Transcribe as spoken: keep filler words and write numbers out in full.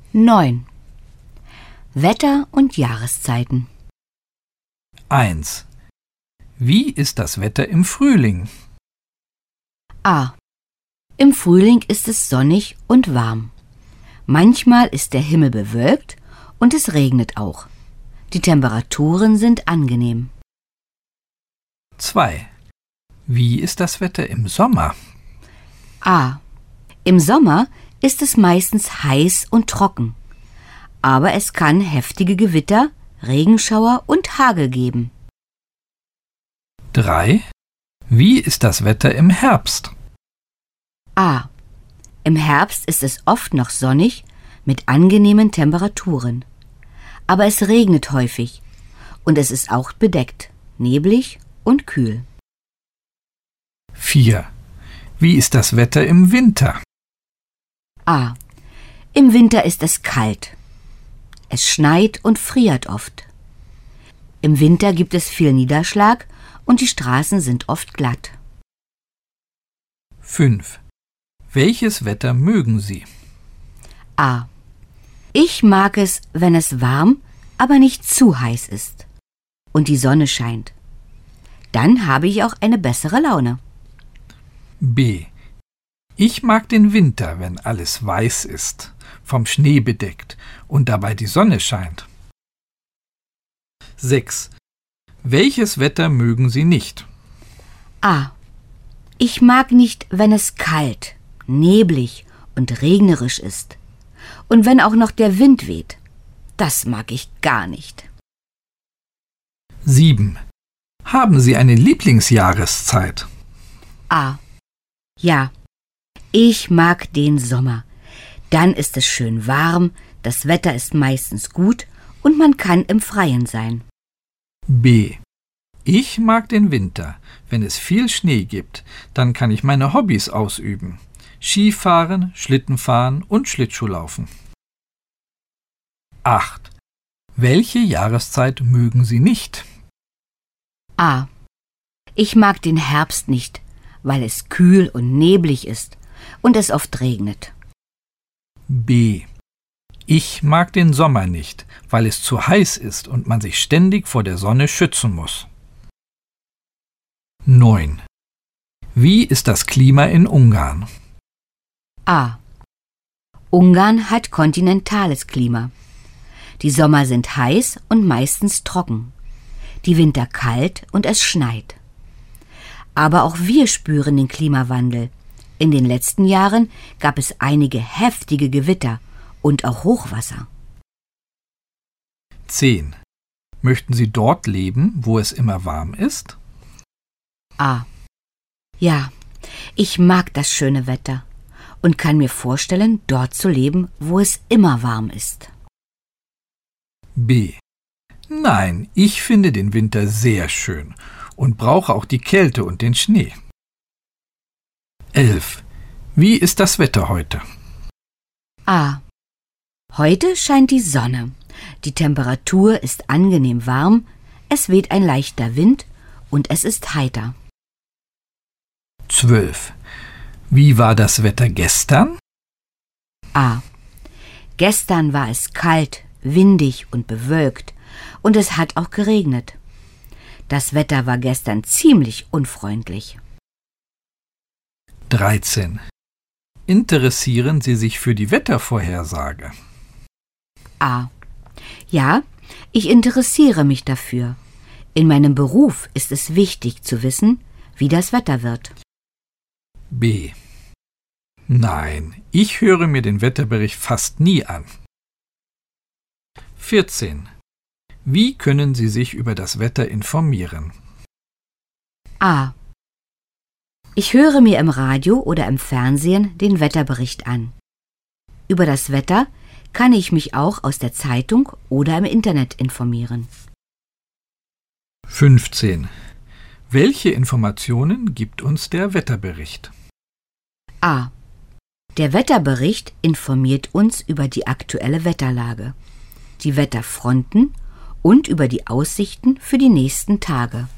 neun. Wetter und Jahreszeiten. eins. Wie ist das Wetter im Frühling? A. Im Frühling ist es sonnig und warm. Manchmal ist der Himmel bewölkt und es regnet auch. Die Temperaturen sind angenehm. zwei. Wie ist das Wetter im Sommer? A. Im Sommer ist es meistens heiß und trocken. Aber es kann heftige Gewitter, Regenschauer und Hagel geben. drei. Wie ist das Wetter im Herbst? A. Im Herbst ist es oft noch sonnig mit angenehmen Temperaturen. Aber es regnet häufig und es ist auch bedeckt, neblig und kühl. vier. Wie ist das Wetter im Winter? A. Im Winter ist es kalt. Es schneit und friert oft. Im Winter gibt es viel Niederschlag und die Straßen sind oft glatt. fünf. Welches Wetter mögen Sie? A. Ich mag es, wenn es warm, aber nicht zu heiß ist und die Sonne scheint. Dann habe ich auch eine bessere Laune. B. Ich mag den Winter, wenn alles weiß ist, vom Schnee bedeckt und dabei die Sonne scheint. sechs. Welches Wetter mögen Sie nicht? A. Ich mag nicht, wenn es kalt, neblig und regnerisch ist. Und wenn auch noch der Wind weht. Das mag ich gar nicht. sieben. Haben Sie eine Lieblingsjahreszeit? A. Ja, ich mag den Sommer. Dann ist es schön warm, das Wetter ist meistens gut und man kann im Freien sein. B. Ich mag den Winter. Wenn es viel Schnee gibt, dann kann ich meine Hobbys ausüben. Skifahren, Schlittenfahren und Schlittschuhlaufen. acht. Welche Jahreszeit mögen Sie nicht? A. Ich mag den Herbst nicht, weil es kühl und neblig ist und es oft regnet. B. Ich mag den Sommer nicht, weil es zu heiß ist und man sich ständig vor der Sonne schützen muss. neun. Wie ist das Klima in Ungarn? A. Ungarn hat kontinentales Klima. Die Sommer sind heiß und meistens trocken, die Winter kalt und es schneit. Aber auch wir spüren den Klimawandel. In den letzten Jahren gab es einige heftige Gewitter und auch Hochwasser. zehn. Möchten Sie dort leben, wo es immer warm ist? A. Ja, ich mag das schöne Wetter und kann mir vorstellen, dort zu leben, wo es immer warm ist. B. Nein, ich finde den Winter sehr schön und brauche auch die Kälte und den Schnee. elf. Wie ist das Wetter heute? A. Heute scheint die Sonne. Die Temperatur ist angenehm warm, es weht ein leichter Wind und es ist heiter. zwölf. Wie war das Wetter gestern? A. Gestern war es kalt, windig und bewölkt und es hat auch geregnet. Das Wetter war gestern ziemlich unfreundlich. dreizehn. Interessieren Sie sich für die Wettervorhersage? A. Ja, ich interessiere mich dafür. In meinem Beruf ist es wichtig zu wissen, wie das Wetter wird. B. Nein, ich höre mir den Wetterbericht fast nie an. vierzehn. Wie können Sie sich über das Wetter informieren? A. Ich höre mir im Radio oder im Fernsehen den Wetterbericht an. Über das Wetter kann ich mich auch aus der Zeitung oder im Internet informieren. fünfzehn. Welche Informationen gibt uns der Wetterbericht? A. Der Wetterbericht informiert uns über die aktuelle Wetterlage, die Wetterfronten und über die Aussichten für die nächsten Tage.